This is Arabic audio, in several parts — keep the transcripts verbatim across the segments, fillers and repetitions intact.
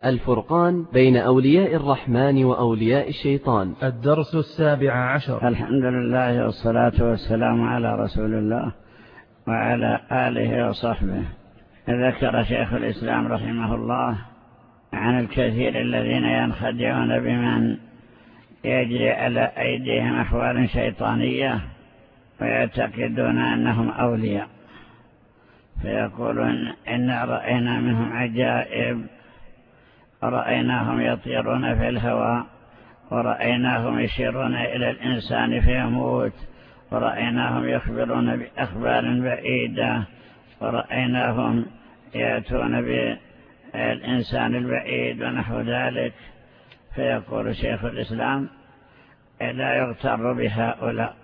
الفرقان بين أولياء الرحمن وأولياء الشيطان. الدرس السابع عشر. الحمد لله والصلاة والسلام على رسول الله وعلى آله وصحبه. ذكر شيخ الإسلام رحمه الله عن الكثير الذين ينخدعون بمن يجري على أيديهم أحوال شيطانية ويعتقدون أنهم أولياء، فيقولون إن رأينا منهم عجائب، رأيناهم يطيرون في الهواء، ورأيناهم يشيرون إلى الإنسان فيموت، ورأيناهم يخبرون بأخبار بعيدة، ورأيناهم يأتون بالإنسان البعيد ونحو ذلك. فيقول شيخ الإسلام لا يغتر بهؤلاء،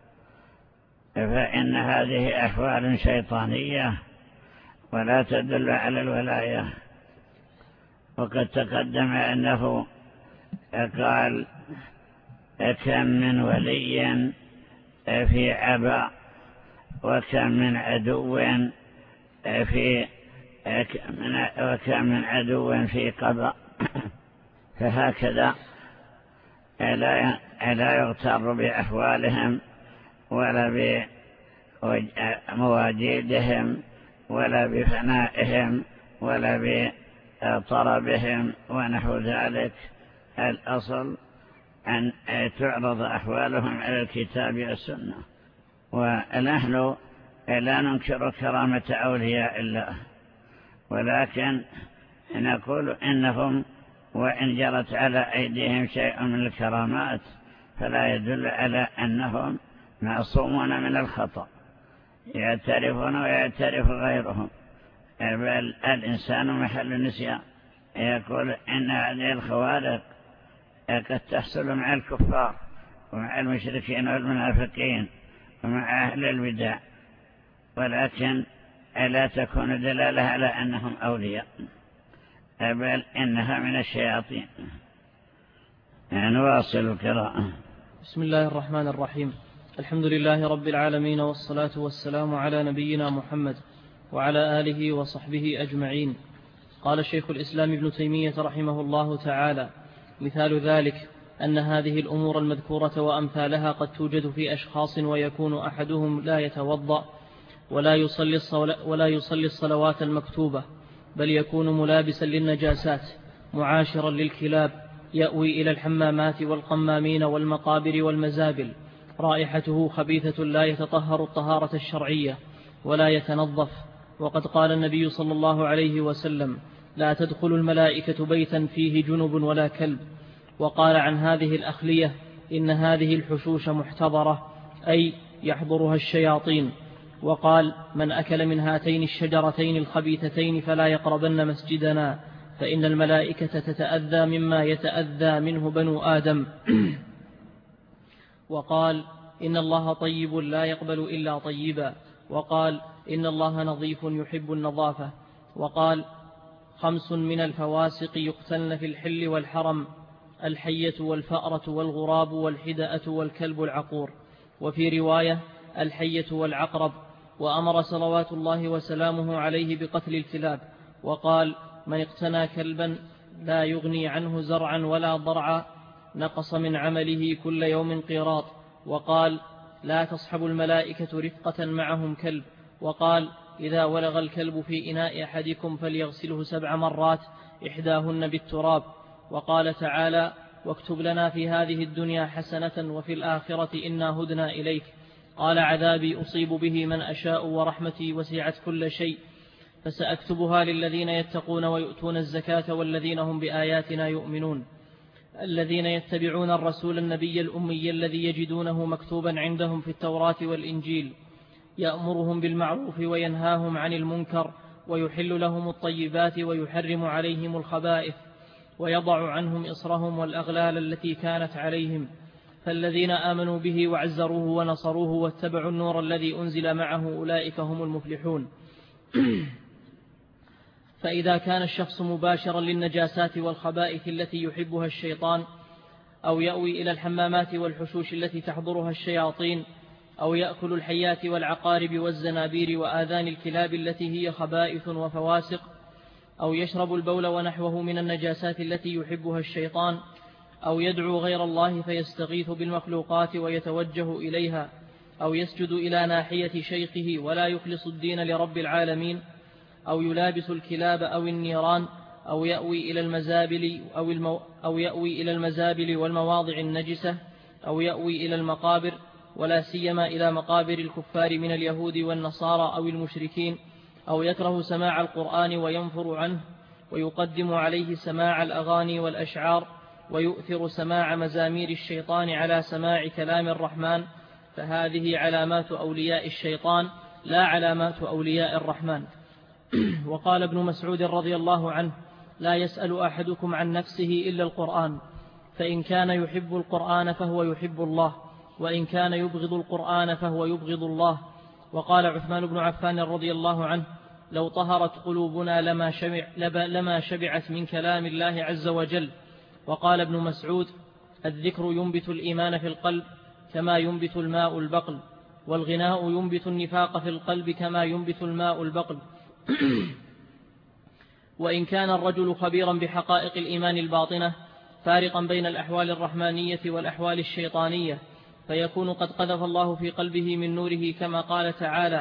فإن هذه أحوال شيطانية ولا تدل على الولاية. وقد تقدم أنه قال كم من ولي في عبا وكم من عدو في وكم من عدو في قبا. فهكذا لا يغتر بأحوالهم ولا بمواجيدهم ولا بفنائهم ولا بطربهم ونحو ذلك. الأصل أن تعرض أحوالهم على الكتاب والسنة. ونحن لا ننكر كرامة أولياء الله، ولكن نقول إنهم وإن جرت على أيديهم شيء من الكرامات فلا يدل على أنهم معصومون من الخطأ، يعترفون ويعترف غيرهم، بل الإنسان محل نسيان. يقول إن هذه الخوارق قد تحصل مع الكفار ومع المشركين والمنافقين ومع أهل البدع، ولكن لا تكون دلالة على أنهم أولياء، بل إنها من الشياطين. نواصل القراءة. بسم الله الرحمن الرحيم. الحمد لله رب العالمين، والصلاة والسلام على نبينا محمد وعلى آله وصحبه أجمعين. قال شيخ الإسلام ابن تيمية رحمه الله تعالى: مثال ذلك أن هذه الأمور المذكورة وأمثالها قد توجد في أشخاص، ويكون أحدهم لا يتوضأ ولا يصلي, ولا يصلي الصلوات المكتوبة، بل يكون ملابسا للنجاسات معاشرا للكلاب، يأوي إلى الحمامات والقمامين والمقابر والمزابل، رائحته خبيثة، لا يتطهر الطهارة الشرعية ولا يتنظف. وقد قال النبي صلى الله عليه وسلم: لا تدخل الملائكة بيتا فيه جنب ولا كلب. وقال عن هذه الأخلية: إن هذه الحشوش محتضرة، أي يحضرها الشياطين. وقال: من أكل من هاتين الشجرتين الخبيثتين فلا يقربن مسجدنا، فإن الملائكة تتأذى مما يتأذى منه بنو آدم. وقال: إن الله طيب لا يقبل إلا طيبا. وقال: إن الله نظيف يحب النظافة. وقال: خمس من الفواسق يقتلن في الحل والحرم: الحية والفأرة والغراب والحدأة والكلب العقور. وفي رواية: الحية والعقرب. وأمر صلوات الله وسلامه عليه بقتل الكلاب. وقال: من اقتنى كلبا لا يغني عنه زرعا ولا ضرعا نقص من عمله كل يوم قيراط. وقال: لا تصحب الملائكة رفقة معهم كلب. وقال: إذا ولغ الكلب في إناء أحدكم فليغسله سبع مرات إحداهن بالتراب. وقال تعالى: واكتب لنا في هذه الدنيا حسنة وفي الآخرة إنا هدنا إليك. قال: عذابي أصيب به من أشاء ورحمتي وسعت كل شيء، فسأكتبها للذين يتقون ويؤتون الزكاة والذين هم بآياتنا يؤمنون، الذين يتبعون الرسول النبي الأمي الذي يجدونه مكتوبا عندهم في التوراة والإنجيل، يأمرهم بالمعروف وينهاهم عن المنكر، ويحل لهم الطيبات ويحرم عليهم الخبائث، ويضع عنهم إصرهم والأغلال التي كانت عليهم. فالذين آمنوا به وعزروه ونصروه واتبعوا النور الذي أنزل معه أولئك هم المفلحون. فإذا كان الشخص مباشرا للنجاسات والخبائث التي يحبها الشيطان، أو يأوي إلى الحمامات والحشوش التي تحضرها الشياطين، أو يأكل الحيات والعقارب والزنابير وآذان الكلاب التي هي خبائث وفواسق، أو يشرب البول ونحوه من النجاسات التي يحبها الشيطان، أو يدعو غير الله فيستغيث بالمخلوقات ويتوجه إليها، أو يسجد إلى ناحية شيخه ولا يخلص الدين لرب العالمين، أو يلابس الكلاب أو النيران، أو يأوي إلى المزابل أو, المو أو يأوي إلى المزابل والمواضع النجسة، أو يأوي إلى المقابر، ولا سيما إلى مقابر الكفار من اليهود والنصارى أو المشركين، أو يكره سماع القرآن وينفر عنه، ويقدم عليه سماع الأغاني والأشعار، ويؤثر سماع مزامير الشيطان على سماع كلام الرحمن، فهذه علامات أولياء الشيطان لا علامات أولياء الرحمن. وقال ابن مسعود رضي الله عنه: لا يسأل أحدكم عن نفسه إلا القرآن، فإن كان يحب القرآن فهو يحب الله، وإن كان يبغض القرآن فهو يبغض الله. وقال عثمان بن عفان رضي الله عنه: لو طهرت قلوبنا لما, شبع لما شبعت من كلام الله عز وجل. وقال ابن مسعود: الذكر ينبت الإيمان في القلب كما ينبت الماء البقل، والغناء ينبت النفاق في القلب كما ينبت الماء البقل. وإن كان الرجل خبيرا بحقائق الإيمان الباطنة فارقا بين الأحوال الرحمانية والأحوال الشيطانية، فيكون قد قذف الله في قلبه من نوره، كما قال تعالى: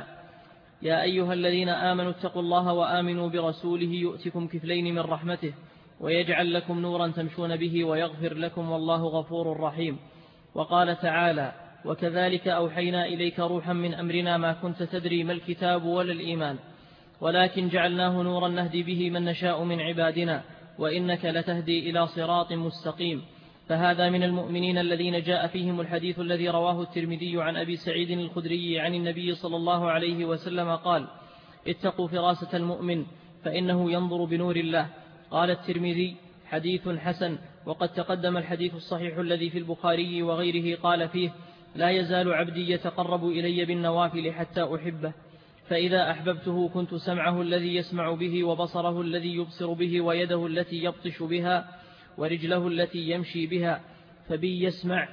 يا أيها الذين آمنوا اتقوا الله وآمنوا برسوله يؤتكم كفلين من رحمته ويجعل لكم نورا تمشون به ويغفر لكم والله غفور رحيم. وقال تعالى: وكذلك أوحينا إليك روحا من أمرنا ما كنت تدري ما الكتاب ولا الإيمان ولكن جعلناه نورا نهدي به من نشاء من عبادنا وإنك لتهدي إلى صراط مستقيم. فهذا من المؤمنين الذين جاء فيهم الحديث الذي رواه الترمذي عن أبي سعيد الخدري عن النبي صلى الله عليه وسلم قال: اتقوا فراسة المؤمن فإنه ينظر بنور الله. قال الترمذي: حديث حسن. وقد تقدم الحديث الصحيح الذي في البخاري وغيره قال فيه: لا يزال عبدي يتقرب إلي بالنوافل حتى أحبه، فإذا أحببته كنت سمعه الذي يسمع به وبصره الذي يبصر به ويده التي يبطش بها ورجله التي يمشي بها، فبي يسمع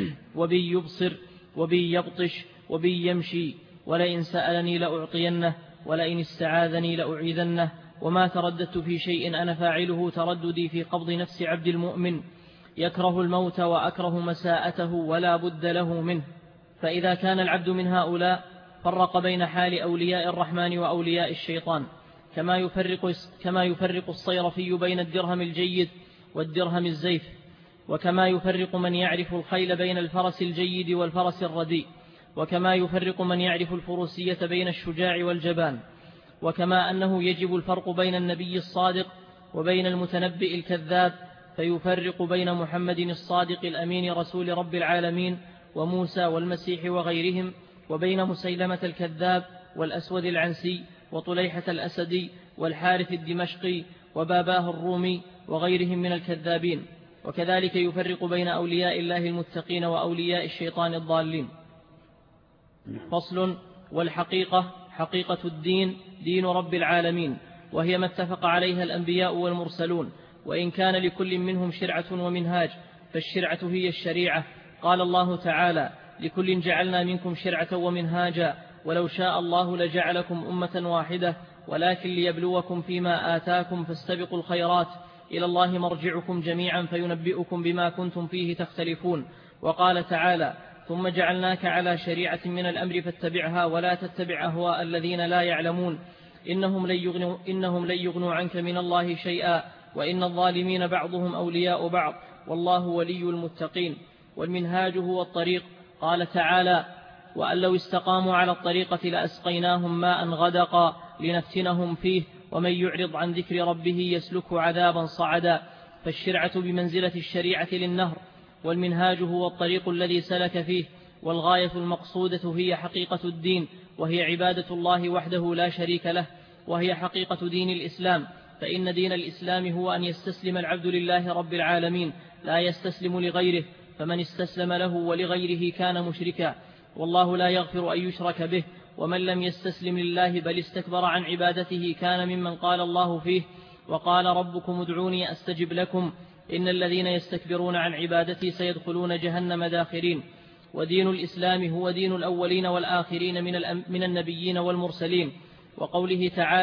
وبي يبصر وبي يبطش وبي يمشي، ولئن سألني لأعطينه ولئن استعاذني لأعيذنه، وما ترددت في شيء أنا فاعله ترددي في قبض نفس عبد المؤمن، يكره الموت وأكره مساءته ولا بد له منه. فإذا كان العبد من هؤلاء فرق بين حال أولياء الرحمن وأولياء الشيطان، كما يفرق, كما يفرق الصيرفي بين الدرهم الجيد والدرهم الزيف، وكما يفرق من يعرف الخيل بين الفرس الجيد والفرس الرديء، وكما يفرق من يعرف الفروسية بين الشجاع والجبان، وكما أنه يجب الفرق بين النبي الصادق وبين المتنبئ الكذاب، فيفرق بين محمد الصادق الأمين رسول رب العالمين وموسى والمسيح وغيرهم، وبين مسيلمة الكذاب والأسود العنسي وطليحة الأسدي والحارث الدمشقي وباباه الرومي وغيرهم من الكذابين. وكذلك يفرق بين أولياء الله المتقين وأولياء الشيطان الضالين. فصل. والحقيقة حقيقة الدين دين رب العالمين، وهي ما اتفق عليها الأنبياء والمرسلون، وإن كان لكل منهم شرعة ومنهاج، فالشرعة هي الشريعة. قال الله تعالى: لكل جعلنا منكم شرعة ومنهاجا ولو شاء الله لجعلكم أمة واحدة ولكن ليبلوكم فيما آتاكم فاستبقوا الخيرات إلى الله مرجعكم جميعا فينبئكم بما كنتم فيه تختلفون. وقال تعالى: ثم جعلناك على شريعة من الأمر فاتبعها ولا تتبع أهواء الذين لا يعلمون إنهم لن يغنوا, إنهم لن يغنوا عنك من الله شيئا وإن الظالمين بعضهم أولياء بعض والله ولي المتقين. والمنهاج هو الطريق. قال تعالى: وأن لو استقاموا على الطريقة لأسقيناهم ماء غدقا لنفتنهم فيه ومن يعرض عن ذكر ربه يسلكه عذابا صعدا. فالشرعة بمنزلة الشريعة للنهر، والمنهاج هو الطريق الذي سلك فيه، والغاية المقصودة هي حقيقة الدين، وهي عبادة الله وحده لا شريك له، وهي حقيقة دين الإسلام. فإن دين الإسلام هو أن يستسلم العبد لله رب العالمين لا يستسلم لغيره، فمن استسلم له ولغيره كان مشركا، والله لا يغفر أن يشرك به. ومن لم يستسلم لله بل استكبر عن عبادته كان ممن قال الله فيه: وقال ربكم ادعوني أستجب لكم إن الذين يستكبرون عن عبادتي سيدخلون جهنم داخرين. ودين الإسلام هو دين الأولين والآخرين من, من النبيين والمرسلين. وقوله تعالى: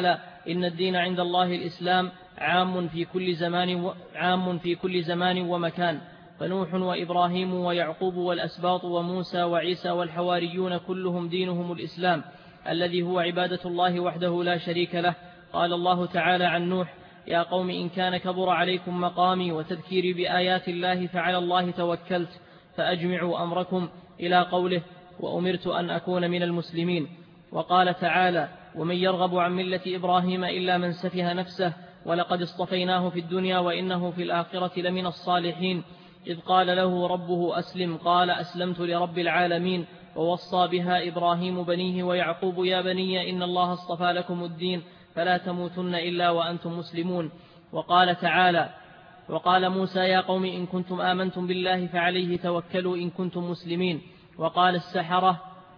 إن الدين عند الله الإسلام عام في كل زمان و... عام في كل زمان ومكان، فنوح وإبراهيم ويعقوب والأسباط وموسى وعيسى والحواريون كلهم دينهم الإسلام الذي هو عبادة الله وحده لا شريك له. قال الله تعالى عن نوح: يا قوم إن كان كبر عليكم مقامي وتذكيري بآيات الله فعلى الله توكلت فأجمعوا أمركم، إلى قوله: وأمرت أن أكون من المسلمين. وقال تعالى: ومن يرغب عن ملة إبراهيم إلا من سفه نفسه ولقد اصطفيناه في الدنيا وإنه في الآخرة لمن الصالحين. إذ قال له ربه أسلم قال أسلمت لرب العالمين. ووصى بها إبراهيم بنيه ويعقوب: يا بني إن الله اصطفى لكم الدين فلا تموتن إلا وأنتم مسلمون. وقال تعالى: وقال موسى: يا قوم إن كنتم آمنتم بالله فعليه توكلوا إن كنتم مسلمين. وقال السحرة: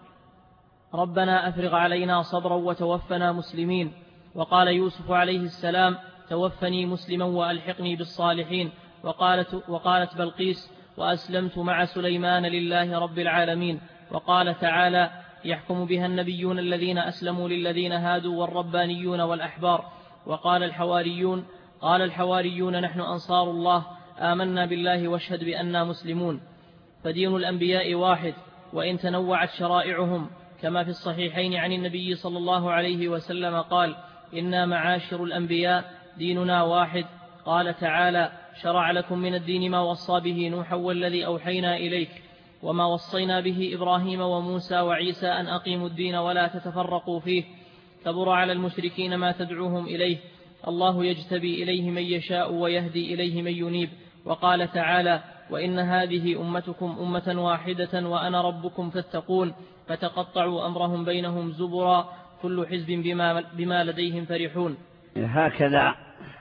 ربنا أفرغ علينا صبرا وتوفنا مسلمين. وقال يوسف عليه السلام: توفني مسلما وألحقني بالصالحين. وقالت, وقالت بلقيس: وأسلمت مع سليمان لله رب العالمين. وقال تعالى: يحكم بها النبيون الذين أسلموا للذين هادوا والربانيون والأحبار. وقال الحواريون قال الحواريون: نحن أنصار الله آمنا بالله واشهد بأننا مسلمون. فدين الأنبياء واحد وإن تنوعت شرائعهم، كما في الصحيحين عن النبي صلى الله عليه وسلم قال: إنا معاشر الأنبياء ديننا واحد. قال تعالى: شرع لكم من الدين ما وصى به نوحا والذي أوحينا إليك وما وصينا به إبراهيم وموسى وعيسى أن أقيموا الدين ولا تتفرقوا فيه، كبر على المشركين ما تدعوهم إليه، الله يجتبي إليه من يشاء ويهدي إليه من ينيب. وقال تعالى: وإن هذه أمتكم أمة واحدة وأنا ربكم فاتقون، فتقطعوا أمرهم بينهم زبرا كل حزب بما, بما لديهم فرحون. هكذا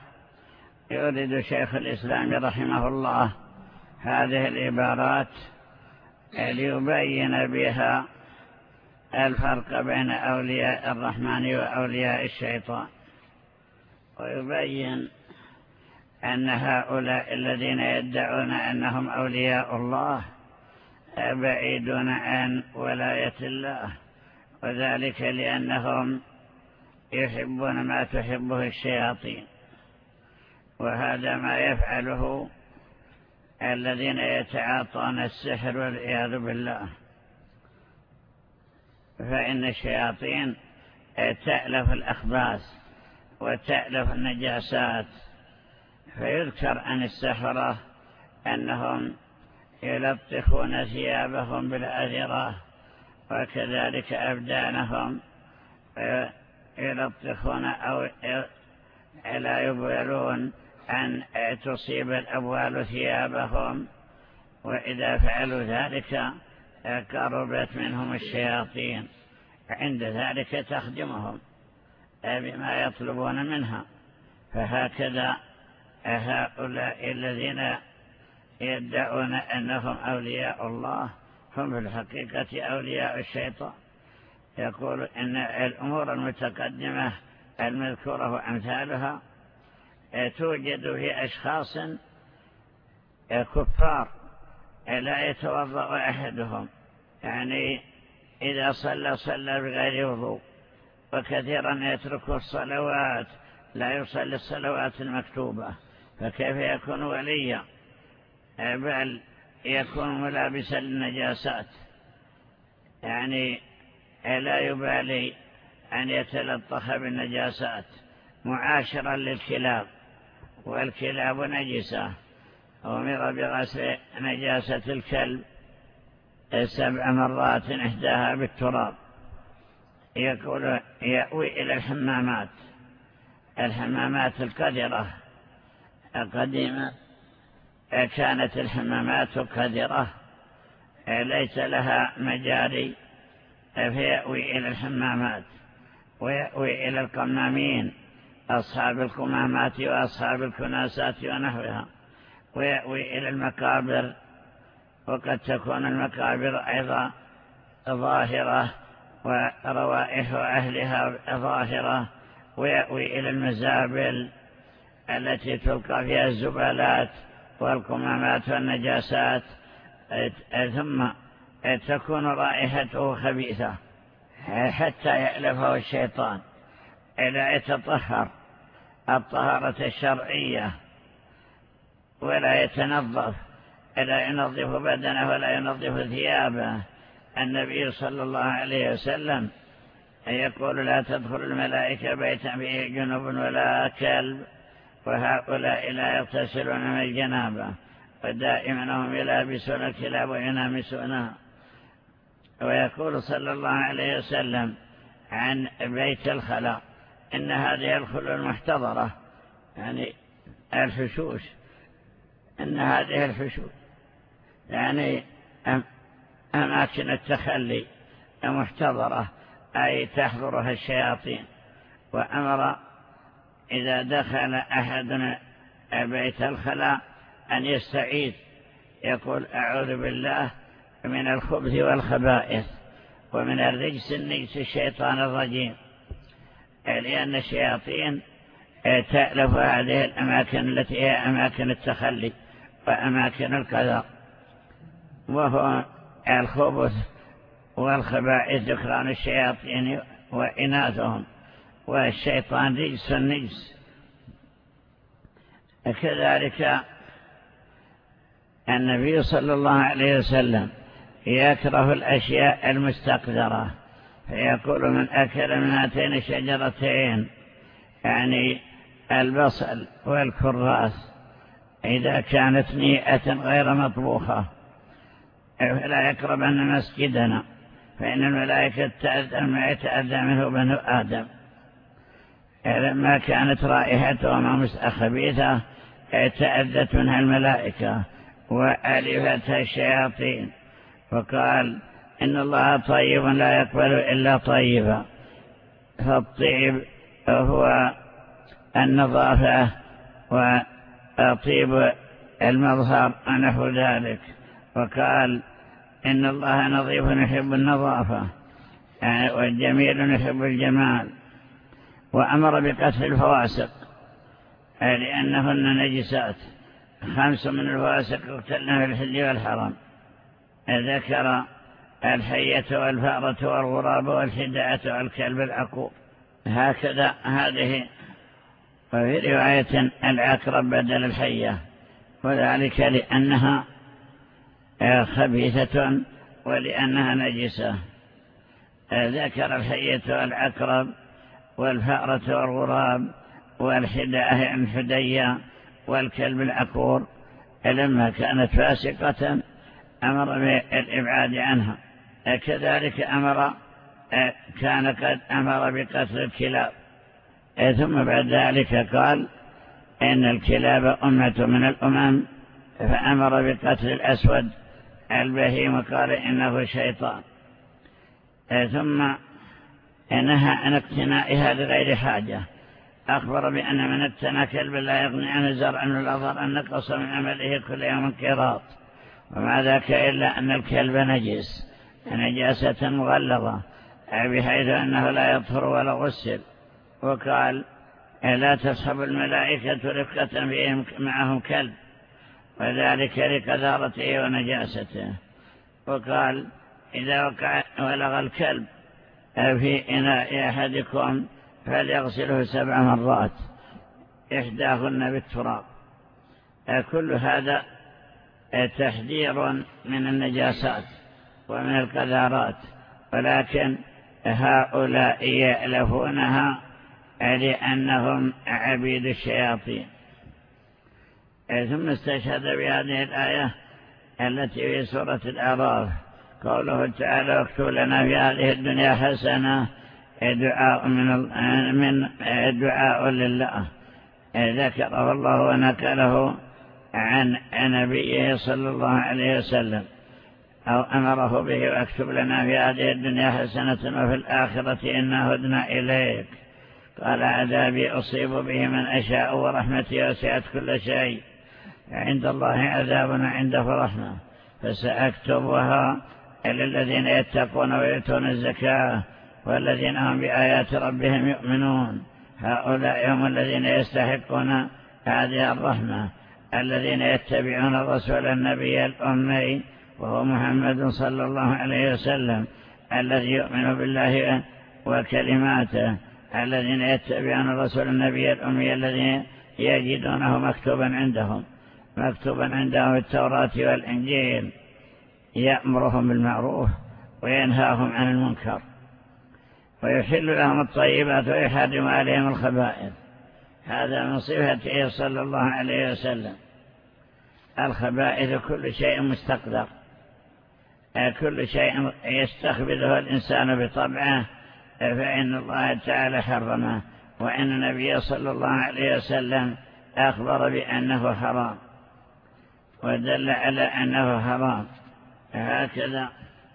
يريد شيخ الإسلام رحمه الله هذه العبارات ليبين بها الفرق بين أولياء الرحمن وأولياء الشيطان، ويبين أن هؤلاء الذين يدعون أنهم أولياء الله بعيدون عن ولاية الله، وذلك لأنهم يحبون ما تحبه الشياطين، وهذا ما يفعله الذين يتعاطون السحر والعياذ بالله. فإن الشياطين تألف الأخباث وتألف النجاسات، فيذكر عن السحرة أنهم يلطخون ثيابهم بالأذرة وكذلك أبدانهم يلطخون أو لا يبالون أن تصيب الأبوال ثيابهم، وإذا فعلوا ذلك قربت منهم الشياطين، عند ذلك تخدمهم بما يطلبون منها. فهكذا هؤلاء الذين يدعون أنهم أولياء الله هم في الحقيقة أولياء الشيطان. يقول إن الأمور المتقدمة المذكورة وأمثالها توجد في أشخاص كفار لا يتوضأ أحدهم، يعني إذا صلى صلى بغير وضوء، وكثيرا يترك الصلوات لا يصلي الصلوات المكتوبة، فكيف يكون وليا؟ بل يكون ملابسا للنجاسات، يعني لا يبالي أن يتلطخ بالنجاسات، معاشرا للكلاب، والكلاب نجسة، أمر بغسل نجاسة الكلب سبع مرات إحداها بالتراب. يقول يأوي إلى الحمامات، الحمامات القذرة القديمة كانت الحمامات قذرة ليس لها مجاري، فيأوي إلى الحمامات، ويأوي إلى القمامين أصحاب القمامات وأصحاب الكناسات ونحوها، ويأوي إلى المقابر، وقد تكون المقابر أيضا ظاهرة وروائح أهلها ظاهرة، ويأوي إلى المزابل التي تلقى فيها الزبالات والقمامات والنجاسات، ثم تكون رائحته خبيثة حتى يألفه الشيطان لا يتطهر الطهارة الشرعية ولا يتنظف، لا ينظف بدنه ولا ينظف ثيابه. النبي صلى الله عليه وسلم يقول لا تدخل الملائكة بيتا فيه جنب ولا كلب، وهؤلاء لا يغتسلون من الجنابة، ودائما هم يلابسون الكلاب وينامسونها. ويقول صلى الله عليه وسلم عن بيت الخلاء إن هذه الخلوة المحتضرة، يعني الحشوش، إن هذه الحشوش يعني أماكن التخلي محتضرة، أي تحضرها الشياطين. وأمر إذا دخل أحد بيت الخلاء أن يستعيذ، يقول أعوذ بالله من الخبث والخبائث ومن الرجس النجس الشيطان الرجيم، لأن الشياطين تألف هذه الأماكن التي هي أماكن التخلي وأماكن القذى. وهو الخبث والخبائث ذكران الشياطين وإناثهم، والشيطان رجس النجس. كذلك النبي صلى الله عليه وسلم يكره الأشياء المستقذرة، فيقول من أكل من هاتين الشجرتين، يعني البصل والكراث، إذا كانت نيئة غير مطبوخة فلا يقربن مسجدنا، فإن الملائكة تأذى ما يتأذى منه بنو آدم. لما كانت رائحتهما خبيثة تأذت منها الملائكة وألفتها الشياطين. وقال إن الله طيب لا يقبل إلا طيبا، فالطيب هو النظافة وطيب المظهر ونحو ذلك. وقال إن الله نظيف يحب النظافة، والجميل يحب الجمال. وأمر بقتل الفواسق لأنهن نجسات، خمس من الفواسق يقتلن في الحل والحرام، ذكر الحية والفأرة والغراب والحداءة والكلب العقور. هكذا هذه. وفي رواية العقرب بدل الحية، وذلك لأنها خبيثة ولأنها نجسة. ذكر الحية والعقرب والفأرة والغراب والحداء الحدية والكلب العقور لما كانت فاسقة أمر بالإبعاد عنها. كذلك أمر كان قد أمر بقتل الكلاب، ثم بعد ذلك قال إن الكلاب أمة من الأمم، فأمر بقتل الأسود البهيم وقال إنه شيطان. ثم نهى عن اقتنائها لغير حاجة، أخبر بأن من اقتنى كلب لا يغني عنه زرع ولا ضرع نقص من عمله كل يوم قيراط، وما ذاك إلا أن الكلب نجس نجاسة مغلظة بحيث أنه لا يطهر ولا غسل. وقال لا تصحب الملائكة رفقة فيهم معهم كلب، وذلك لقذارته ونجاسته. وقال إذا وقع ولغ الكلب في إناء أحدكم فليغسله سبع مرات إحداهن بالتراب. كل هذا تحذير من النجاسات ومن القذارات، ولكن هؤلاء يألفونها لأنهم عبيد الشياطين. ثم استشهد بهذه الآية التي في سورة الأعراف قوله تعالى واكتب لنا في هذه الدنيا حسنة دعاء من من دعاء لله، ذكره الله ونقله عن نبيه صلى الله عليه وسلم، أو أمره به واكتب لنا في هذه الدنيا حسنة وفي الآخرة إنا هدنا إليك. قال عذابي أصيب به من أشاء ورحمتي وسعت كل شيء، عند الله عذابنا عنده رحمة، فسأكتبها للذين يتقون ويؤتون الزكاة والذين هم بآيات ربهم يؤمنون، هؤلاء هم الذين يستحقون هذه الرحمة، الذين يتبعون الرسول النبي الأمي وهو محمد صلى الله عليه وسلم الذي يؤمن بالله وكلماته الذين يتبعون الرسول النبي الأمي الذين يجدونه مكتوبا عندهم مكتوبا عندهم في التوراة والإنجيل يأمرهم بالمعروف وينهاهم عن المنكر ويحل لهم الطيبات ويحرم عليهم الخبائث. هذا من صفته صلى الله عليه وسلم. الخبائث كل شيء مستقدر، كل شيء يستخبثه الإنسان بطبعه فإن الله تعالى حرمه، وإن النبي صلى الله عليه وسلم أخبر بأنه حرام ودل على أنه حرام. هكذا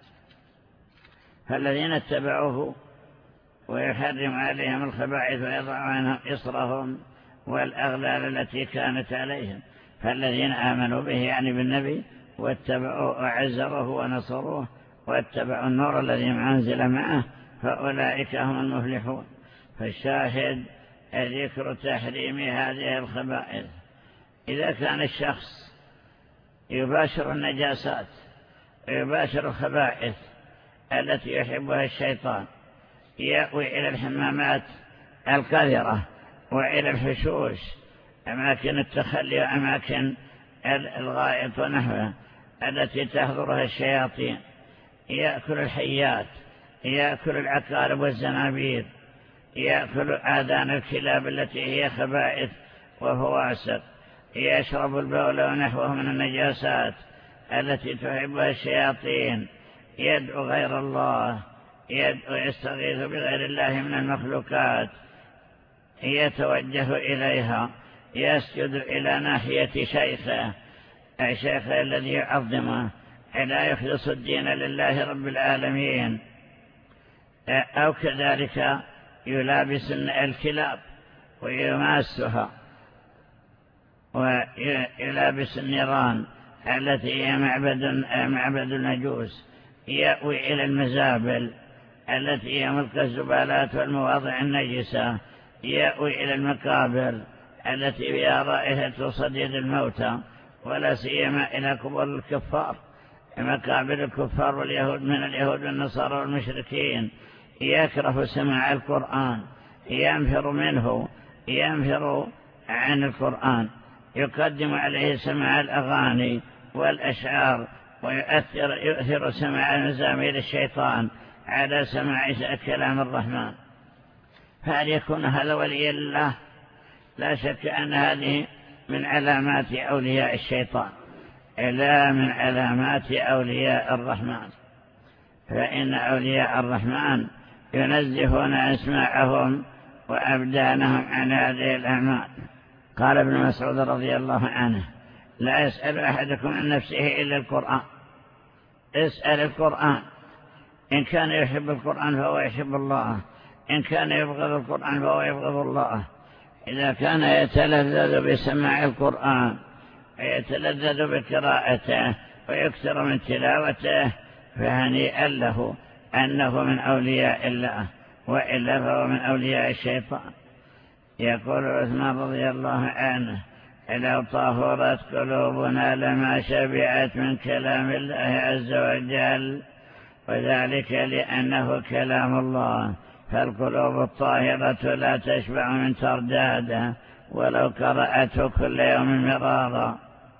فالذين اتبعوه ويحرم عليهم الخبائث ويضع عنهم إصرهم والأغلال التي كانت عليهم، فالذين آمنوا به يعني بالنبي واتبعوه وعزروه ونصروه واتبعوا النور الذي أنزل معه فأولئك هم المفلحون. فالشاهد ذكر تحريم هذه الخبائث. إذا كان الشخص يباشر النجاسات ويباشر الخبائث التي يحبها الشيطان، يأوي إلى الحمامات القذرة وإلى الحشوش أماكن التخلي وأماكن الغائط ونحوها التي تحضرها الشياطين، يأكل الحيات، يأكل العقارب والزنابير، يأكل آذان الكلاب التي هي خبائث وفواسق، يشرب البول ونحوه من النجاسات التي تحبها الشياطين، يدعو غير الله، يدعو يستغيث بغير الله من المخلوقات، يتوجه إليها، يسجد إلى ناحية شيخه الشيخ الذي يعظمه، لا يخلص الدين لله رب العالمين. أو كذلك يلابس الكلاب ويماسها، ويلابس النيران التي هي معبد, معبد النجوس، يأوي إلى المزابل التي هي ملك الزبالات والمواضع النجسة، يأوي إلى المقابر التي فيها رائحة صديد الموتى، ولا سيما إلى قبور الكفار، مقابر الكفار واليهود من اليهود والنصارى والمشركين. يكره سماع القرآن، ينفر منه، ينفر عن القرآن، يقدم عليه سماع الأغاني والأشعار، ويؤثر يؤثر سماع مزامير الشيطان على سماع كلام الرحمن. فهل يكون هذا ولي الله؟ لا شك أن هذه من علامات أولياء الشيطان، لا من علامات أولياء الرحمن. فإن أولياء الرحمن ينزهون أسماعهم وأبدانهم عن هذه الأعمال. قال ابن مسعود رضي الله عنه: لا يسأل أحدكم عن نفسه إلا القرآن. اسأل القرآن، إن كان يحب القرآن فهو يحب الله، إن كان يبغض القرآن فهو يبغض الله. إذا كان يتلذذ بسماع القرآن ويتلذذ بقراءته ويكثر من تلاوته فهنيئا له أنه من أولياء الله، وإلا فهو من أولياء الشيطان. يقول عثمان رضي الله عنه: لو طهرت قلوبنا لما شبعت من كلام الله عز وجل، وذلك لأنه كلام الله، فالقلوب الطاهرة لا تشبع من ترداده ولو قرأته كل يوم مرارا.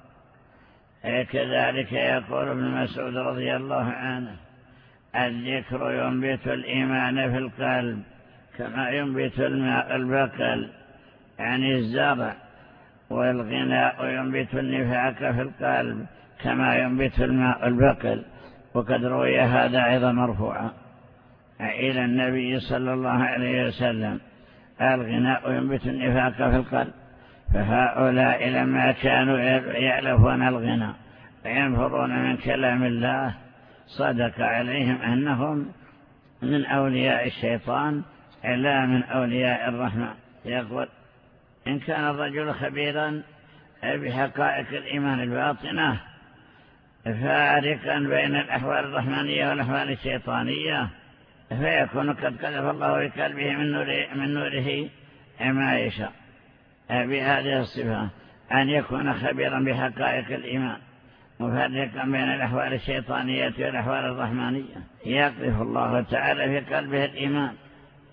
كذلك يقول ابن مسعود رضي الله عنه: الذكر ينبت الإيمان في القلب كما ينبت الماء البقل، يعني الزرع، والغناء ينبت النفاق في القلب كما ينبت الماء البقل. وقد روي هذا أيضا مرفوعا إلى النبي صلى الله عليه وسلم: الغناء ينبت النفاق في القلب. فهؤلاء لما كانوا يألفون الغناء وينفرون من كلام الله صدق عليهم أنهم من أولياء الشيطان لا من أولياء الرحمن. يقول: إن كان الرجل خبيرا بحقائق الإيمان الباطنة فارقا بين الأحوال الرحمانية والأحوال الشيطانية، فيكون قد قذف الله في قلبه من نوره, من نوره ما يشاء بهذه الصفة، أن يكون خبيرا بحقائق الإيمان مفرقا بين الأحوال الشيطانية والأحوال الرحمانية. يقذف الله تعالى في قلبه الإيمان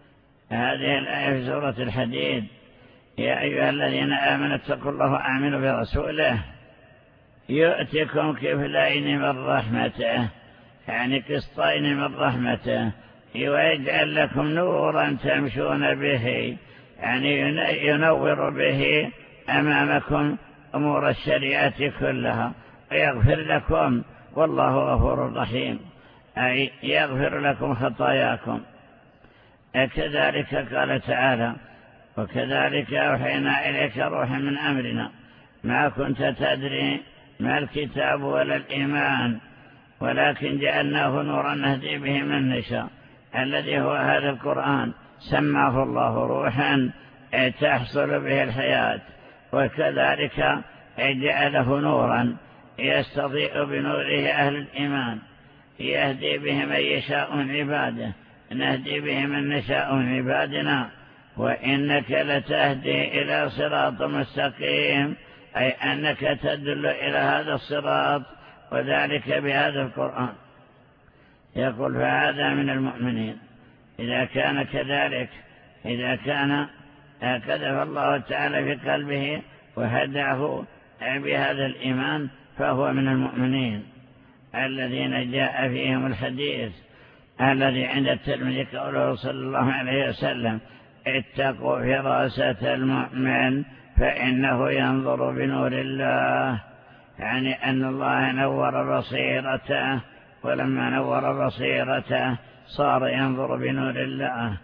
هذه الآية في سورة الحديد: يا أيها الذين آمنوا اتقوا الله وآمنوا برسوله يؤتكم كفلين من رحمته، يعني قسطين من رحمته، ويجعل لكم نورا تمشون به، يعني ينور به أمامكم أمور الشريعة كلها، ويغفر لكم والله غفور رحيم، أي يغفر لكم خطاياكم. كذلك قال تعالى: وكذلك أوحينا إليك روحا من أمرنا ما كنت تدري ما الكتاب ولا الإيمان ولكن جعلناه نورا نهدي به من نشاء، الذي هو هذا القرآن سماه الله روحا تحصل به الحياة، وكذلك جعله نورا يستضيء بنوره أهل الإيمان، يهدي به من يشاء من عباده، نهدي به من نشاء من عبادنا، وإنك لتهدي إلى صراط مستقيم، أي أنك تدل إلى هذا الصراط، وذلك بهذا القرآن. يقول: فهذا من المؤمنين. إذا كان كذلك، إذا كان كذب الله تعالى في قلبه وهداه بهذا الإيمان فهو من المؤمنين الذين جاء فيهم الحديث الذي عند الترمذي قوله صلى الله عليه وسلم: اتقوا فراسة المؤمن فإنه ينظر بنور الله، يعني أن الله نور بصيرته، ولما نور بصيرته صار ينظر بنور الله.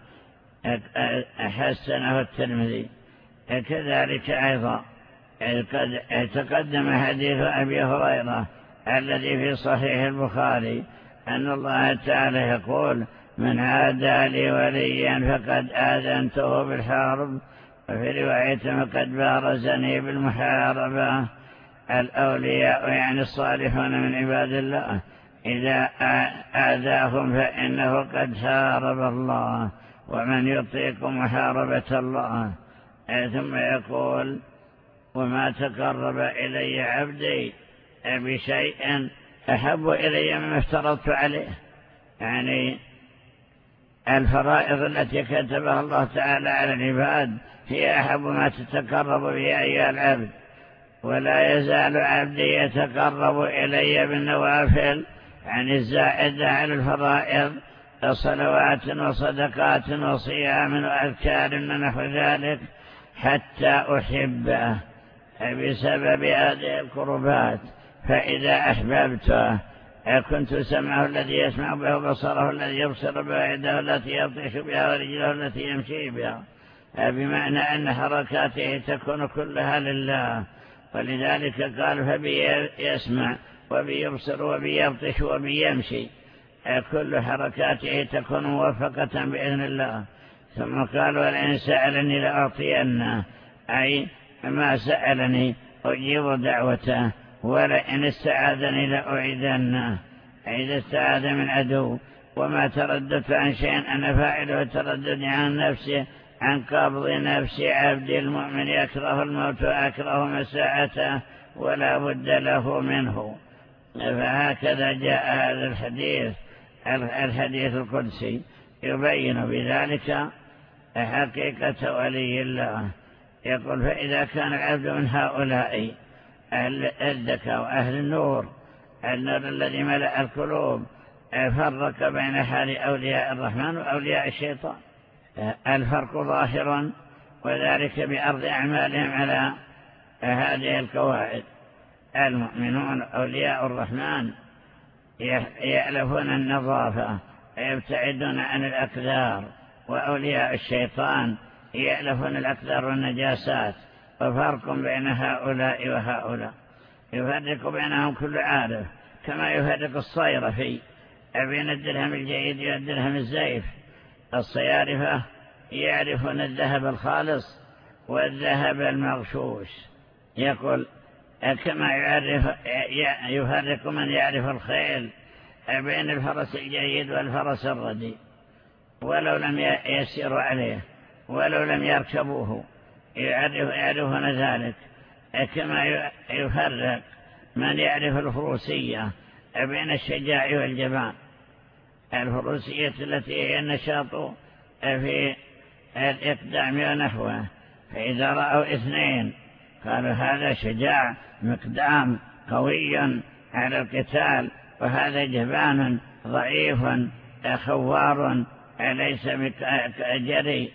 حسنه الترمذي. كذلك أيضا تقدم حديث أبي هريرة الذي في صحيح البخاري أن الله تعالى يقول: من عادى لي وليا فقد آذنته بالحرب، وفي رواية فقد بارزني بالمحاربة. الأولياء يعني الصالحون من عباد الله إذا آذاهم فإنه قد حارب الله، ومن يطيق محاربة الله. ثم يقول: وما تقرب إلي عبدي بشيء أحب إلي مما افترضت عليه، يعني الفرائض التي كتبها الله تعالى على العباد هي أحب ما تتقرب به أيها العبد، ولا يزال عبدي يتقرب إلي بالنوافل، يعني الزائدة على الفرائض، صلوات وصدقات وصيام وأذكار ونحو ذلك، حتى أحبه بسبب هذه القربات. فإذا أحببته كنت سمعه الذي يسمع به، وبصره الذي يبصر به، ويده التي يبطش بها، ورجله التي يمشي بها، بمعنى أن حركاته تكون كلها لله. ولذلك قال: فبي يسمع وبي يبصر وبي يبطش وبي يمشي، كل حركاته تكون موفقة بإذن الله. ثم قال: ولئن سألني لأعطينه، أي ما سألني أجيب دعوته، ولئن استعاذني لأعيذنه، إذا استعاذ من عدو. وما ترددت عن شيء أنا فاعله ترددي عن نفسي، عن قبض نفس عبد المؤمن يكره الموت وأكره مساعته ولا بد له منه. فهكذا جاء هذا الحديث الحديث القدسي يبين بذلك حقيقة ولي الله. يقول: فإذا كان العبد من هؤلاء أهل الذكاء وأهل النور، النور الذي ملأ القلوب، فرق بين حال أولياء الرحمن وأولياء الشيطان. الفرق ظاهر، وذلك بأرض أعمالهم على هذه القواعد. المؤمنون أولياء الرحمن يألفون النظافة ويبتعدون عن الأكدار، وأولياء الشيطان يألفون الأكدار والنجاسات. وفرق بين هؤلاء وهؤلاء، يفرق بينهم كل عارف، كما يفرق الصيرفي بين الدرهم الجيد والدرهم الزيف. الصيارفة يعرفون الذهب الخالص والذهب المغشوش. يقول: كما يعرف يفرق من يعرف الخيل بين الفرس الجيد والفرس الرديء، ولو لم يسيروا عليه ولو لم يركبوه يعرف يعرفون ذلك. كما يفرق من يعرف الفروسية بين الشجاع والجبان. الفروسية التي هي النشاط في الإقدام ونحوه، فإذا رأوا اثنين قالوا هذا شجاع مقدام قوي على القتال، وهذا جبان ضعيف خوار ليس بجري.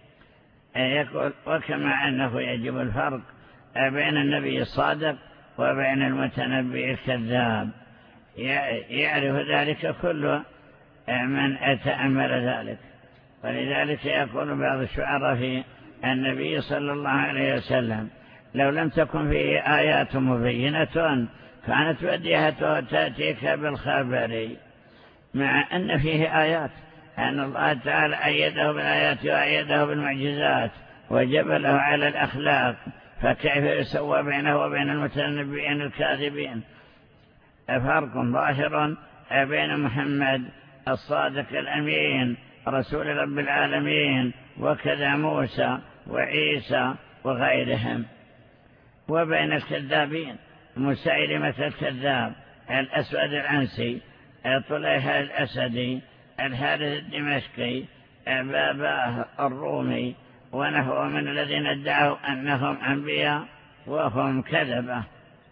يقول وكما أنه يجب الفرق بين النبي الصادق وبين المتنبي الكذاب، يعرف ذلك كل من أتأمل ذلك. ولذلك يقول بعض الشعراء في النبي صلى الله عليه وسلم لو لم تكن فيه آيات مبينة كانت بديهته تأتيك بالخبر، مع أن فيه آيات، أن الله تعالى أيده بالآيات وأيده بالمعجزات وجبله على الأخلاق، فكيف يسوى بينه وبين المتنبئين الكاذبين؟ فرق ظاهر بين محمد الصادق الأمين رسول رب العالمين وكذا موسى وعيسى وغيرهم، وبين الكذابين مسيلمة الكذاب، الأسود العنسي، طليحة الأسدي، الحارث الدمشقي، باباه الرومي ونحو من الذين ادعوا أنهم أنبياء وهم كذبة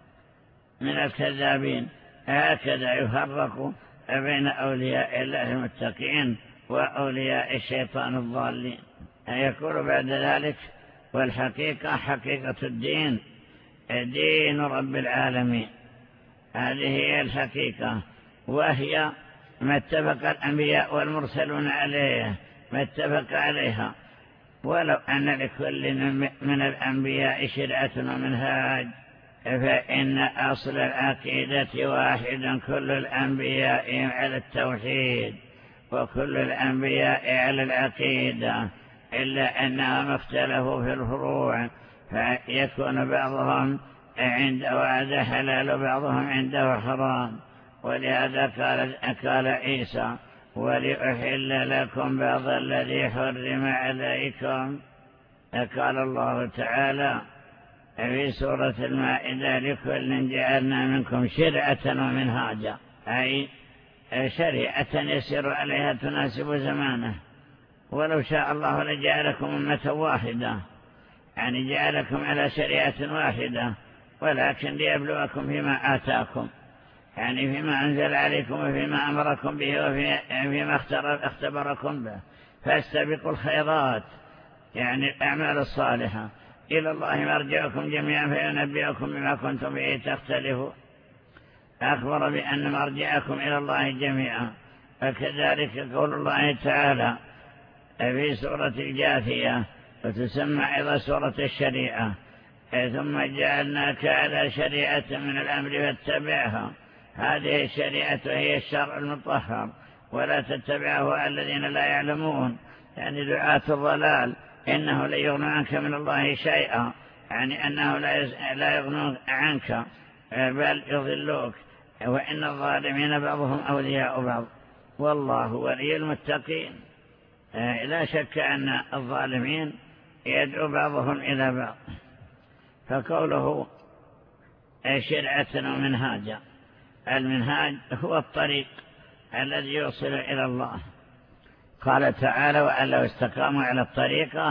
من الكذابين. هكذا يفرق بين أولياء الله المتقين وأولياء الشيطان الضالين. يقول بعد ذلك والحقيقة حقيقة الدين دين رب العالمين، هذه هي الحقيقة، وهي ما اتفق الأنبياء والمرسلون عليه، ما اتفق عليها، ولو أن لكل من الأنبياء شرعة ومنهاج فإن أصل العقيدة واحد، كل الأنبياء على التوحيد وكل الأنبياء على العقيدة، إلا أنهم اختلفوا في الفروع، فيكون بعضهم عنده هذا حلال وبعضهم عنده حرام. ولهذا قال, قال عيسى ولأحل لكم بعض الذي حرم عليكم. قال الله تعالى في سورة المائدة لكل جعلنا منكم شرعة ومنهاجا، أي شريعة يسير عليها تناسب زمانه. ولو شاء الله لجعلكم أمة واحدة، يعني جعلكم على شريعة واحدة، ولكن ليبلوكم فيما آتاكم، يعني فيما أنزل عليكم وفيما أمركم به وفيما اختبركم به. فاستبقوا الخيرات، يعني الأعمال الصالحة، إلى الله مرجعكم جميعا فينبئكم بما كنتم به تختلفون. أخبر بأن مرجعكم إلى الله جميعا. فكذلك قول الله تعالى في سورة الجاثية وتسمى أيضا سورة الشريعة ثم جعلناك على شريعة من الأمر فاتبعها. هذه الشريعة هي الشرع المطهر، ولا تتبعه الذين لا يعلمون، يعني دعاة الضلال إنه لا يغنى عنك من الله شيئا، يعني أنه لا يغنى عنك بل يضلوك، وإن الظالمين بعضهم أولياء بعض والله ولي المتقين. لا شك أن الظالمين يدعو بعضهم إلى بعض. فقوله شرعة ومنهاجا، المنهاج هو الطريق الذي يوصل إلى الله. قال تعالى وأن لو استقاموا على الطريقة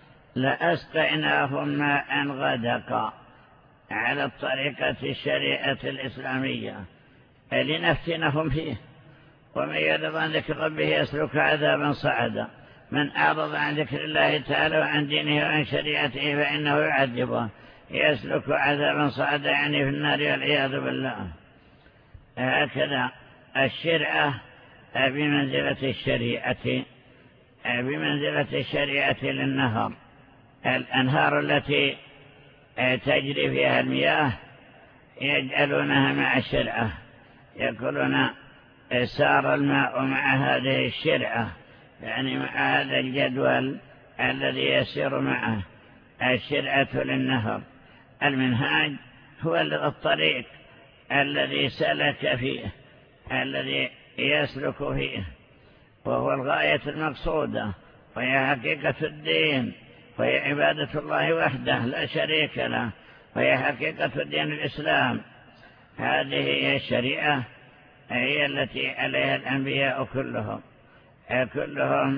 لأسقيناهم ماء غدقا، على الطريقة الشريعة الإسلامية لنفتنهم فيه. ومن يعرض عن ذكر ربه يسلك عذابا صعدا، من أعرض عن ذكر الله تعالى وعن دينه وعن شريعته فإنه يعذبه يسلك عذابا صعدا، يعني في النار والعياذ بالله. هكذا الشرعة بمنزلة الشريعة، بمنزلة الشريعة للنهر. الأنهار التي تجري فيها المياه يجعلونها مع الشرعة، يقولون سار الماء مع هذه الشرعة، يعني مع هذا الجدول الذي يسير معه. الشرعة للنهر. المنهاج هو الطريق الذي سلك فيه، الذي يسلك فيه، وهو الغاية المقصودة، وهي حقيقة الدين، وهي عبادة الله وحده لا شريك له، وهي حقيقة الدين الإسلام. هذه هي الشريعة، هي التي عليها الأنبياء كلهم كلهم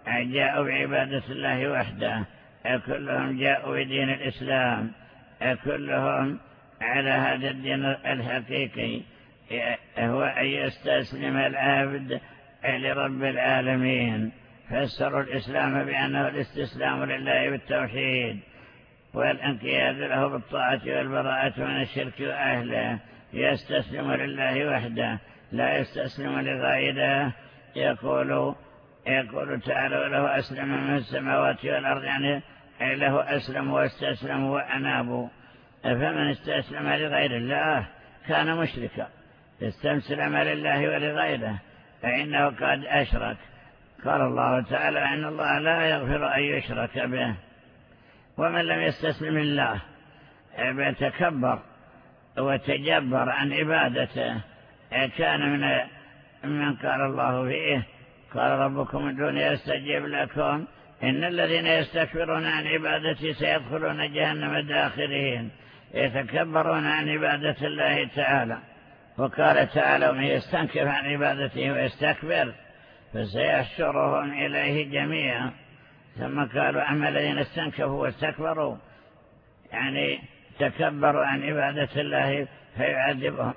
جاءوا بعبادة الله وحده، كلهم جاءوا بدين الإسلام، كلهم على هذا الدين الحقيقي، هو أن يستسلم العبد لرب العالمين. فسروا الإسلام بأنه الاستسلام لله بالتوحيد والانقياد له بالطاعة والبراءة من الشرك وأهله، يستسلم لله وحده لا يستسلم لغيره. يقول يقول تعالى له أسلم من السماوات والأرض، يعني له أسلم واستسلم وأنابوا. فمن استسلم لغير الله كان مشركا، استسلم لله ولغيره فإنه قد أشرك. قال الله تعالى إن الله لا يغفر أن يشرك به، ومن لم يستسلم لله بيتكبر وتجبر عن عبادته كان من من قال الله فيه قال ربكم ادعوني أستجيب لكم إن الذين يستكبرون عن عبادتي سيدخلون جهنم داخرين، يتكبرون عن عبادة الله تعالى. وقال تعالى ومن يستنكف عن عبادته ويستكبر فسيحشرهم إليه جميعا. ثم قالوا أما الذين استنكفوا واستكبروا يعني تكبروا عن عبادة الله فيعذبهم.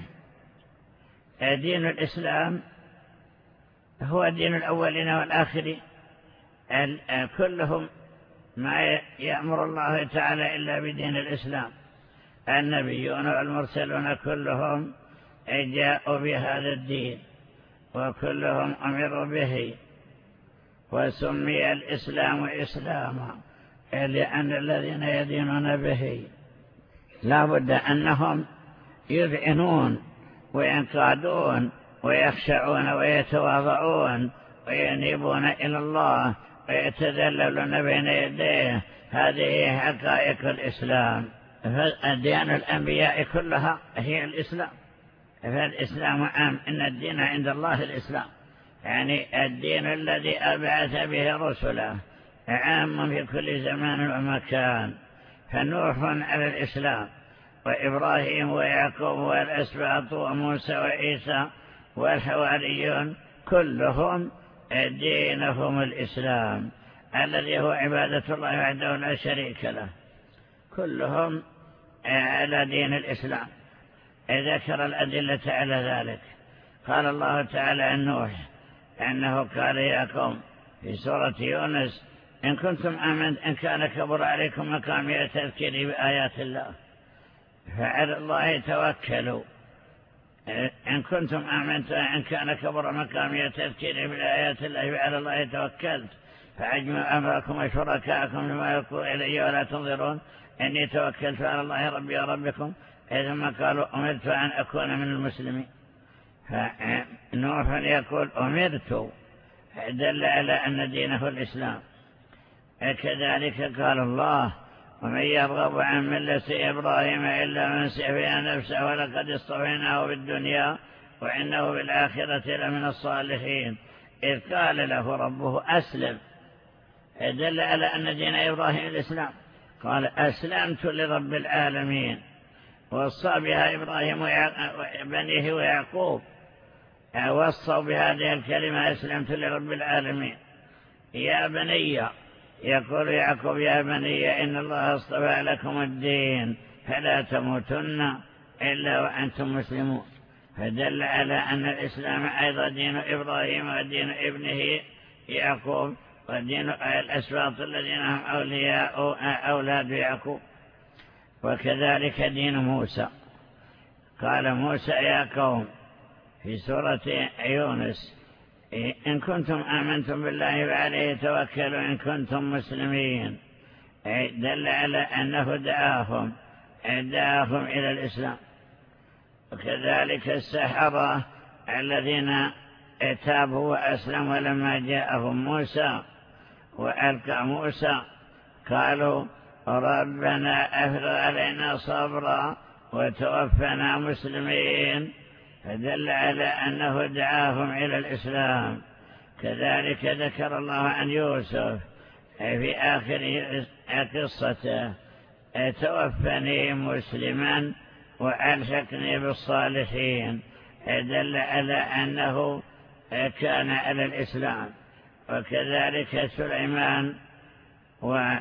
دين الإسلام هو دين الأولين والآخرين، كلهم ما يأمر الله تعالى إلا بدين الإسلام. النبيون والمرسلون كلهم جاءوا بهذا الدين وكلهم أمروا به، وسمي الإسلام إسلاما لأن الذين يدينون به لا بد أنهم يذعنون وينقادون ويخشعون ويتواضعون وينيبون إلى الله ويتذللون بين يديه. هذه حقائق الإسلام. فأديان الأنبياء كلها هي الإسلام، فالإسلام عام. إن الدين عند الله الإسلام، يعني الدين الذي أبعث به رسله عام في كل زمان ومكان. فنوح على الإسلام، وإبراهيم ويعقوب والأسباط وموسى وعيسى والحواريون كلهم دينهم الإسلام الذي هو عبادة الله وحده لا شريك له، كلهم على دين الإسلام. ذكر الأدلة على ذلك. قال الله تعالى عن نوح أنه قال يا قوم في سورة يونس إن كنتم آمنت إن كان كبر عليكم مقامي التذكير بآيات الله فعلى الله توكلوا. إن كنتم آمنت إن كان كبر مقامي التذكير بآيات الله فعلى الله توكلت فأجمعوا أمركم وشركاءكم لما يلقوا إلي ولا تنظرون إني توكلت على الله ربي وربكم. ثم قالوا أمرت أن أكون من المسلمين. فنوح يقول أمرت، دل على أن دينه الإسلام. كذلك قال الله ومن يرغب عن ملة إبراهيم إلا من سفه نفسه ولقد اصطفيناه بالدنيا وإنه بالآخرة لمن الصالحين. إذ قال له ربه أسلم، دل على أن دين إبراهيم الإسلام. قال أسلمت لرب العالمين، وصى بها إبراهيم وبنيه ويعقوب، وصوا بهذه الكلمة أسلمت لرب العالمين. يا بني، يقول يعقوب يا بني إن الله اصطفى لكم الدين فلا تموتن إلا وأنتم مسلمون. فدل على أن الإسلام أيضا دين إبراهيم ودين ابنه يعقوب ودين الأسباط الذين هم أولياء أولاد يعقوب. وكذلك دين موسى. قال موسى يا قوم في سورة يونس إن كنتم آمنتم بالله فعليه توكلوا إن كنتم مسلمين. دل على أنه دعاهم دعاهم إلى الإسلام. وكذلك السحرة الذين تابوا وأسلموا لما جاءهم موسى وألقى موسى قالوا ربنا أفرغ علينا صبرا وتوفنا مسلمين. فدل على أنه دعاهم إلى الإسلام. كذلك ذكر الله عن يوسف في آخر قصته توفني مسلما وألحقني بالصالحين. دل على أنه كان على الإسلام وكذلك سليمان ومن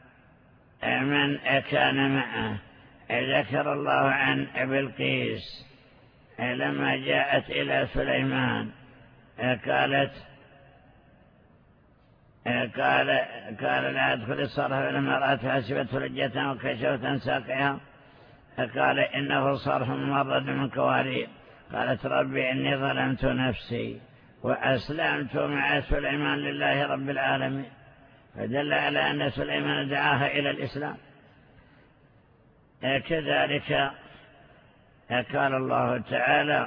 كان معه. ذكر الله عن بلقيس لما جاءت إلى سليمان قالت قال قال لا أدخل الصرح فلما رأتها حسبته لجة وكشفت عن ساقها قال إنه صرح ممرد من قوارير. قالت ربي إني ظلمت نفسي وأسلمت مع سليمان لله رب العالمين. فدل على أن سليمان دعاها إلى الإسلام. كذلك قال الله تعالى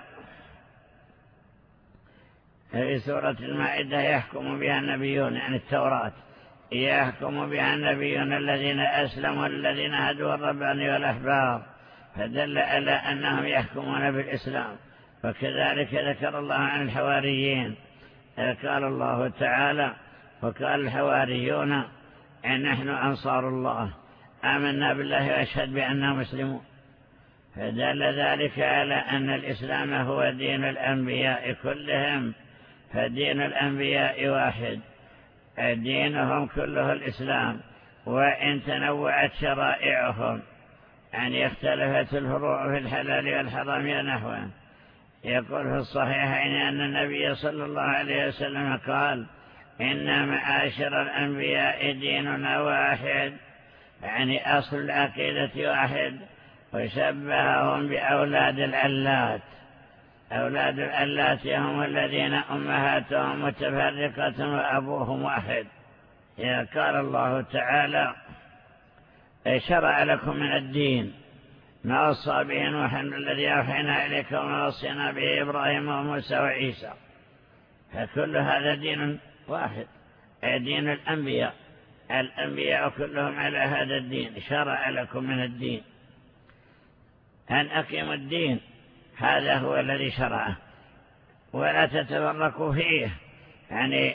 في سورة المائدة يحكم بها النبيون، يعني التوراة يحكم بها النبيون الذين أسلموا الذين هدوا الرباني والأحبار، فدل على أنهم يحكمون بالإسلام. وكذلك ذكر الله عن الحواريين، قال الله تعالى وقال الحواريون إن نحن أنصار الله آمنا بالله وأشهد بأننا مسلمون. فدل ذلك على أن الإسلام هو دين الأنبياء كلهم، فدين الأنبياء واحد، دينهم كله الإسلام، وإن تنوعت شرائعهم يعني اختلفت الفروع في الحلال والحرام ونحوه. يقول في الصحيحين أن النبي صلى الله عليه وسلم قال إن معاشر الأنبياء ديننا واحد، يعني أصل العقيدة واحد. وشبههم بأولاد العلات، أولاد العلات هم الذين أمهاتهم متفرقة وأبوهم واحد. قال الله تعالى شرع لكم من الدين ما وصى به نوح الذي أوحينا إليك وما وصينا به إبراهيم وموسى وعيسى. فكل هذا دين واحد، دين الأنبياء. الأنبياء كلهم على هذا الدين. شرع لكم من الدين أن أقيموا الدين، هذا هو الذي شرعه، ولا تتفرقوا فيه، يعني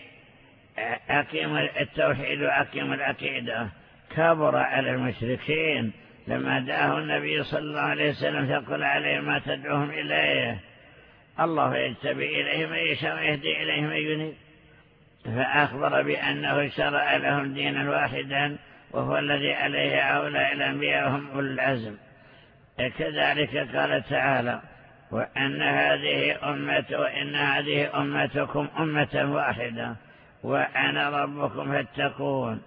أقيموا التوحيد وأقيموا العقيدة. كبر على المشركين لما دعاه النبي صلى الله عليه وسلم فقل عليهم ما تدعوهم إليه، الله يجتبي إليه من يشاء ويهدي إليه من ينيب. فأخبر بأنه شرع لهم دينا واحدا وهو الذي عليه هؤلاء الأنبياء وهم أولو العزم. كذلك قال تعالى وأن هذه أمة وإن هذه أمتكم أمة واحدة وأنا ربكم فاتقون.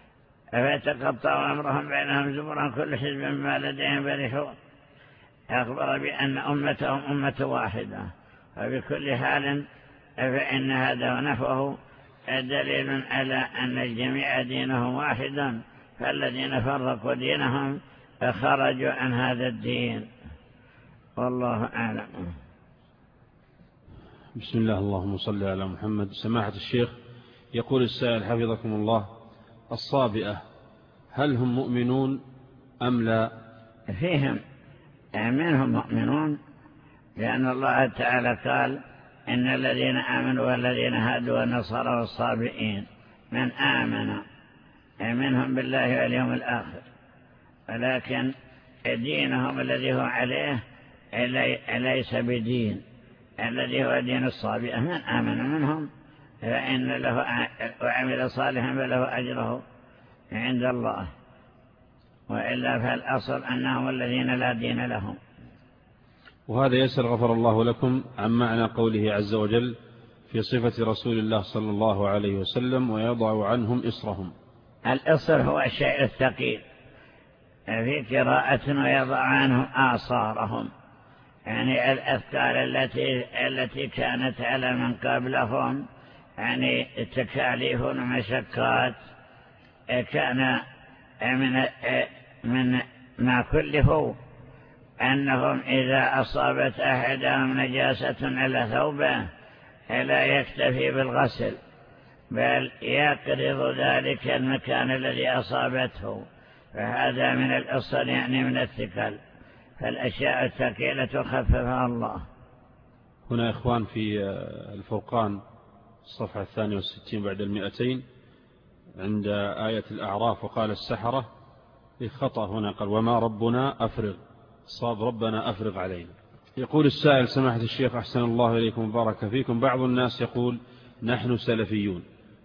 فتقطعوا أمرهم بينهم زبرا كل حزب ما لديهم فرحون. أخبر بأن أمتهم أمة واحدة، وبكل حال فإن هذا ونحوه دليل على أن الجميع دينهم واحدا، فالذين فرقوا دينهم خرجوا عن هذا الدين. والله أعلم. بسم الله، اللهم صل على محمد. سماحة الشيخ، يقول السائل حفظكم الله، الصابئة هل هم مؤمنون أم لا؟ فيهم منهم مؤمنون، لأن الله تعالى قال إن الذين آمنوا والذين هادوا والنصارى والصابئين من آمن منهم بالله واليوم الآخر، ولكن دينهم الذي هو عليه ليس بدين الذي هو دين الصابئة. من آمن منهم فإن له وعمل صالحا فله أجره عند الله، وإلا فالأصل أنهم الذين لا دين لهم. وهذا يسر غفر الله لكم عن معنى قوله عز وجل في صفة رسول الله صلى الله عليه وسلم ويضع عنهم إصرهم. الإصر هو الشيء الثقيل، في قراءة ويضع عنهم آثارهم، يعني الأثقال التي التي كانت على من قبلهم، يعني التكاليف والمشقات كان من من ما كلفوا أنهم إذا أصابت أحدهم نجاسة على ثوبه لا يكتفي بالغسل، بل يقرض ذلك المكان الذي أصابته، فهذا من الأصل يعني من الثقل، فالأشياء الثقيلة خففها الله. هنا إخوان في الفرقان الصفحة الثانية والستين بعد المئتين عند آية الأعراف وقال السحرة خطأ، هنا قال وما ربنا أفرغ، صاب ربنا أفرغ علينا. يقول السائل سماحة الشيخ أحسن الله إليكم وبارك فيكم، بعض الناس يقول نحن سلفيون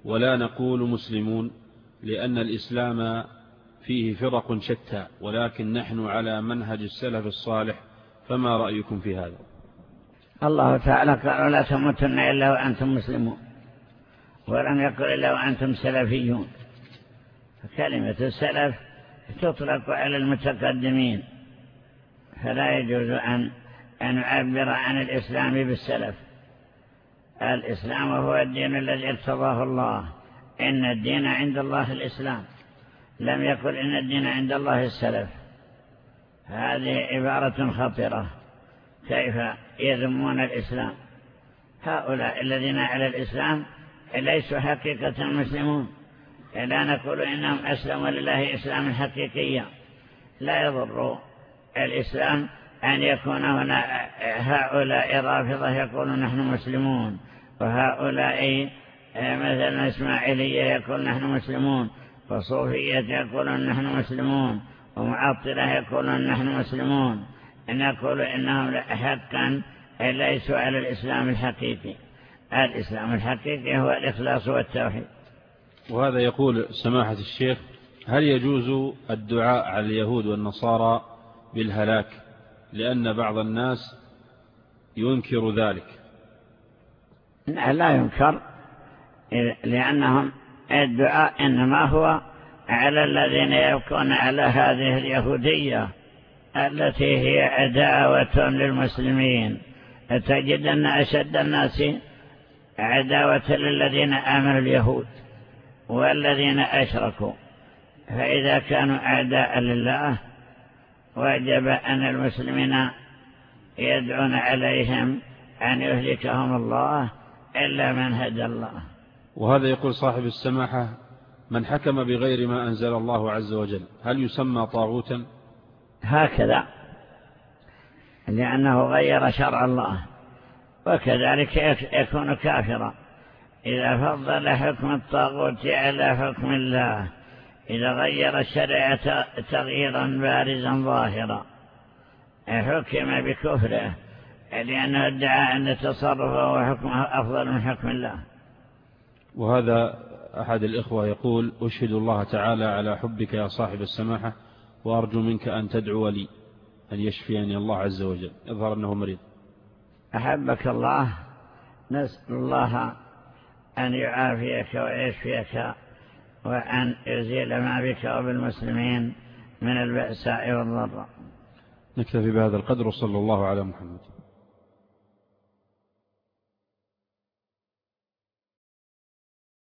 ولا نقول مسلمون لأن الإسلام فيه فرق شتى، ولكن نحن على منهج السلف الصالح، فما رأيكم في هذا؟ الله تعالى قال ولا تموتن إلا وأنتم مسلمون، ولم يقل إلا وأنتم سلفيون. فكلمة السلف تطلق على المتقدمين، فلا يجوز أن أن نعبر عن الإسلام بالسلف. الإسلام هو الدين الذي ارتضاه الله، إن الدين عند الله الإسلام، لم يقل إن الدين عند الله السلف. هذه عبارة خطيرة، كيف يذمون الإسلام؟ هؤلاء الذين على الإسلام ليسوا حقيقة مسلمون، لا نقول إنهم أسلموا لله إسلاما حقيقيا. لا يضر الإسلام أن يكون هنا هؤلاء رافضة يقولون نحن مسلمون، وهؤلاء مثلا إسماعيلية يقول نحن مسلمون، وصوفية يقولون نحن مسلمون، ومعطلة يقولون نحن مسلمون. نقول إنهم حقا ليسوا على الإسلام الحقيقي. الإسلام الحقيقي هو الإخلاص والتوحيد. وهذا يقول سماحة الشيخ: هل يجوز الدعاء على اليهود والنصارى بالهلاك، لأن بعض الناس ينكر ذلك؟ لا ينكر، لأنهم الدعاء إنما هو على الذين يبقون على هذه اليهودية التي هي عداوة للمسلمين. تجد أن أشد الناس عداوة للذين آمنوا اليهود والذين أشركوا، فإذا كانوا أعداء لله وجب أن المسلمين يدعون عليهم أن يهلكهم الله إلا من هدى الله. وهذا يقول صاحب السماحة: من حكم بغير ما أنزل الله عز وجل هل يسمى طاغوتا؟ هكذا، لأنه غير شرع الله، وكذلك يكون كافرا إذا فضل حكم الطاغوت على حكم الله، إذا غير الشريعة تغييرا بارزا ظاهرا حكم بكفره، لأنه ادعى أن تصرفه وحكمه أفضل من حكم الله. وهذا أحد الإخوة يقول: أشهد الله تعالى على حبك يا صاحب السماحة، وأرجو منك أن تدعو لي أن يشفيني الله عز وجل، يظهر أنه مريض. أحبك الله، نسأل الله أن يعافيك ويشفيك، وأن يزيل ما بك وبالمسلمين من البأساء والضراء. نكتفي بهذا القدر، وصلى الله على محمد.